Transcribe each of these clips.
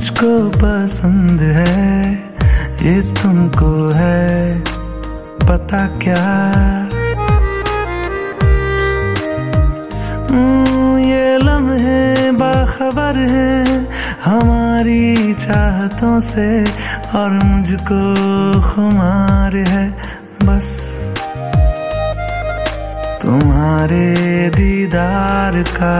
मुझको पसंद है, ये तुमको है पता क्या? ये लम्हे बाखबर है हमारी चाहतों से, और मुझको खुमार है बस तुम्हारे दीदार का,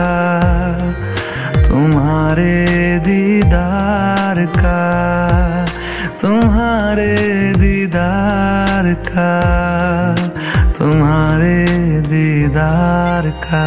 तुम्हारे दीदार का, तुम्हारे दीदार का, तुम्हारे दीदार का।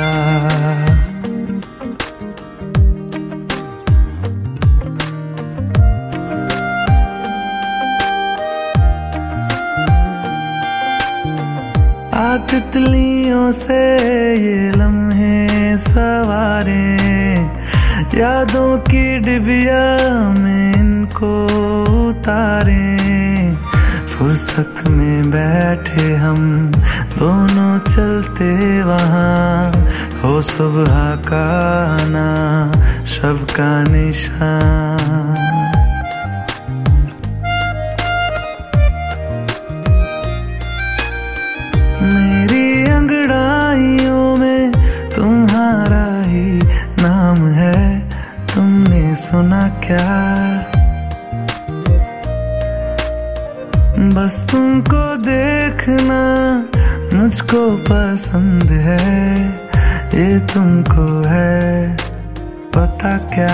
तितलियों से ये लम्हे सवारे, यादों की डिबिया में इनको उतारे। फुर्सत में बैठे हम दोनों चलते वहाँ, हो सुबह का आना शब का निशान। मेरी अंगड़ाइयों में तुम्हारा ही नाम है, तुमने सुना क्या? बस तुमको देखना मुझको पसंद है, ये तुमको है पता क्या?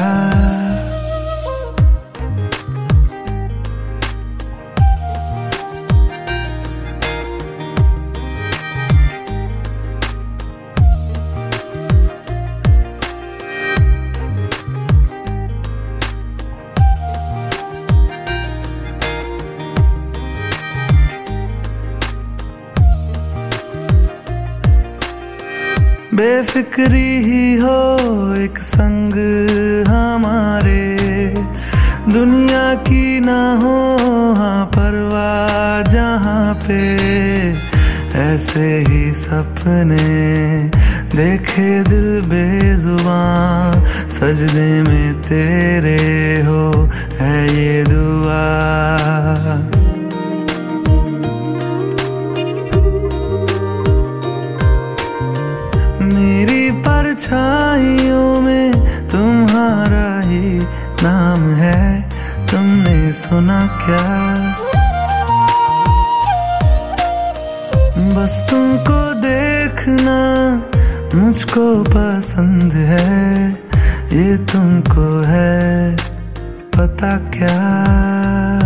बेफिक्री ही हो एक संग हमारे, दुनिया की ना हो हाँ परवाह जहाँ पे। ऐसे ही सपने देखे दिल बेजुबां, सजदे में तेरे हो है ये दुआ। मेरी परछाइयों में तुम्हारा ही नाम है, तुमने सुना क्या? बस तुमको देखना मुझको पसंद है, ये तुमको है पता क्या?